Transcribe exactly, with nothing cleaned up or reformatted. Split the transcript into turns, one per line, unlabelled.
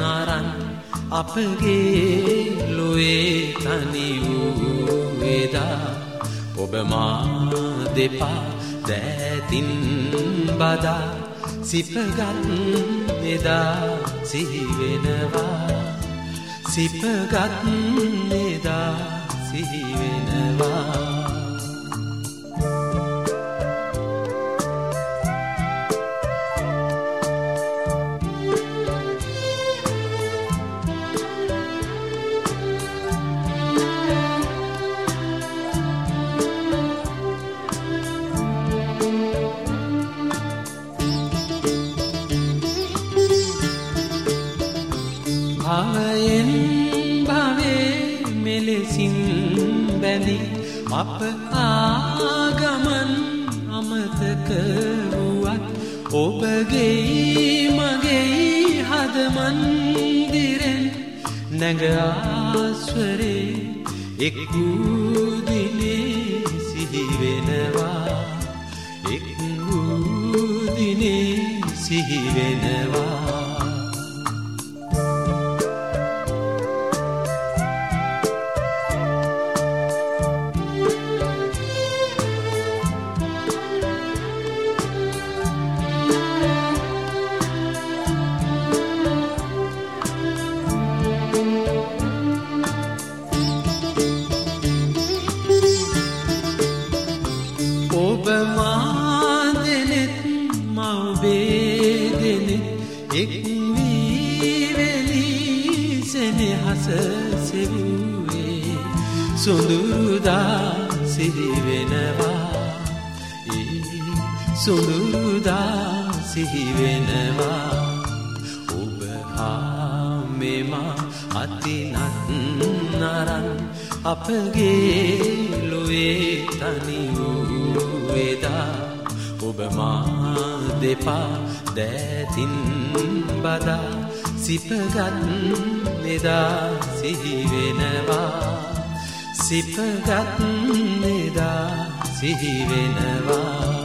අරන් අපගේ ලොවේ තනි වූ එදා ඔබ මා දෙපා දෑතින් බදා සිපගත් එදා සිහි වෙනවා සිපගත් එදා සිහි වෙනවා භවයෙන් භවේ මෙලෙසින් බැඳි අප ආගමන් අමතක වුවත් ඔබගේ මගේ හද මන්දිරෙන් නැග ආස්වරේ එක් වූ දිනේ සිහි වෙනවා එක් වූ දිනේ සිහි වෙනවා ඔබ මා දෙනෙත් මව් බේදෙනෙත් එක් වී වෙලී සෙනෙහස සෙව්වේ සොඳුරුදා සිහි වෙනවා ඒ සොඳුරුදා සිහි වෙනවා ඔබ හා මෙමා අතිනත් නරන් අපගේ ලොවේ තනි වූ එදා ඔබ මා දෙපා දෑතින් බදා සිපගත් එදා සිහි වෙනවා සිපගත් එදා සිහි වෙනවා